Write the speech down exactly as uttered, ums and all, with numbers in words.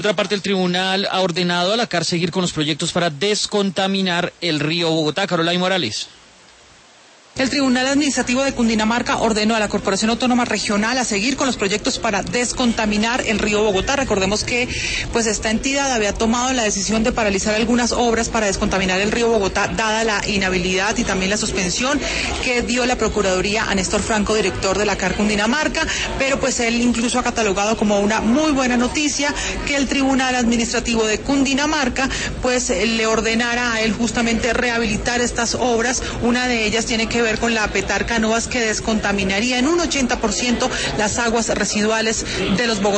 Por otra parte, el tribunal ha ordenado a la C A R seguir con los proyectos para descontaminar el río Bogotá. Carolina Morales. El Tribunal Administrativo de Cundinamarca ordenó a la Corporación Autónoma Regional a seguir con los proyectos para descontaminar el río Bogotá. Recordemos que pues esta entidad había tomado la decisión de paralizar algunas obras para descontaminar el río Bogotá, dada la inhabilidad y también la suspensión que dio la Procuraduría a Néstor Franco, director de la C A R Cundinamarca, pero pues él incluso ha catalogado como una muy buena noticia que el Tribunal Administrativo de Cundinamarca pues le ordenara a él justamente rehabilitar estas obras. Una de ellas tiene que ver con la Petar Canoas, que descontaminaría en un ochenta por ciento las aguas residuales de los bogotanos.